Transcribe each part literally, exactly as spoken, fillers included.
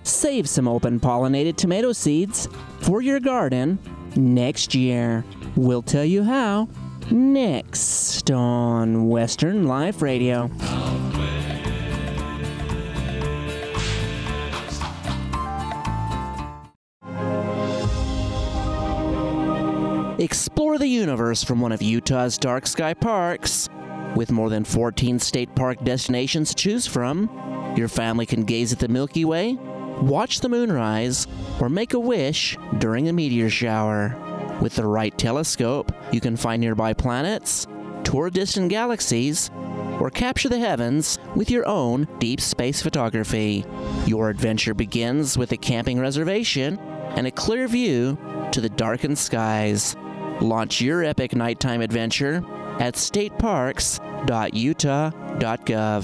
Save some open-pollinated tomato seeds for your garden next year. We'll tell you how next on Western Life Radio. Explore the universe from one of Utah's dark sky parks. With more than fourteen state park destinations to choose from, your family can gaze at the Milky Way, watch the moonrise, or make a wish during a meteor shower. With the right telescope, you can find nearby planets, tour distant galaxies, or capture the heavens with your own deep space photography. Your adventure begins with a camping reservation and a clear view to the darkened skies. Launch your epic nighttime adventure at state parks dot utah dot gov.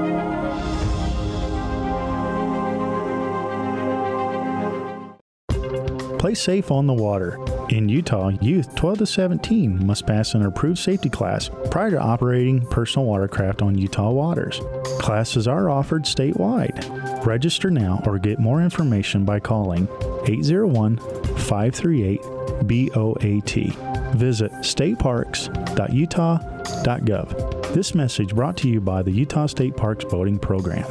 Play safe on the water. In Utah, youth twelve to seventeen must pass an approved safety class prior to operating personal watercraft on Utah waters. Classes are offered statewide. Register now or get more information by calling eight zero one, five three eight, B O A T. Visit state parks dot utah dot gov. This message brought to you by the Utah State Parks Boating Program.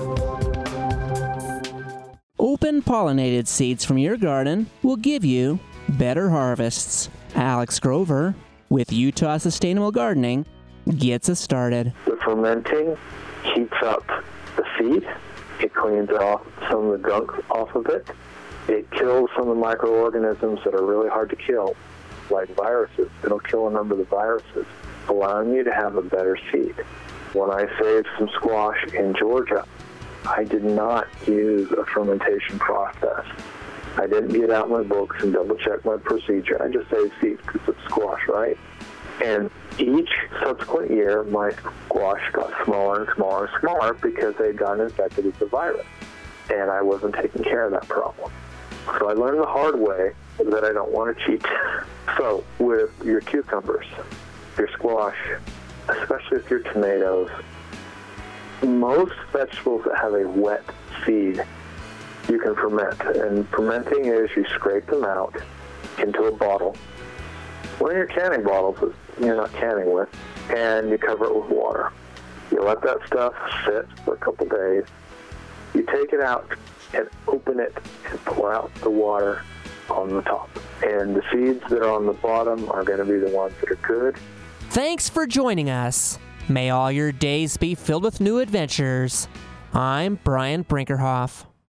Open-pollinated seeds from your garden will give you better harvests. Alex Grover with Utah Sustainable Gardening gets us started. The fermenting heats up the seed. It cleans off some of the gunk off of it. It kills some of the microorganisms that are really hard to kill, like viruses. It'll kill a number of the viruses, allowing you to have a better seed. When I saved some squash in Georgia, I did not use a fermentation process. I didn't get out my books and double check my procedure. I just saved seeds because it's squash, right? And each subsequent year, my squash got smaller and smaller and smaller because they had gotten infected with the virus. And I wasn't taking care of that problem. So I learned the hard way that I don't want to cheat. So with your cucumbers, your squash, especially with your tomatoes, most vegetables that have a wet seed, you can ferment. And fermenting is you scrape them out into a bottle. One of your canning bottles that you're not canning with, and you cover it with water. You let that stuff sit for a couple days. You take it out and open it and pour out the water on the top. And the seeds that are on the bottom are going to be the ones that are good. Thanks for joining us. May all your days be filled with new adventures. I'm Brian Brinkerhoff.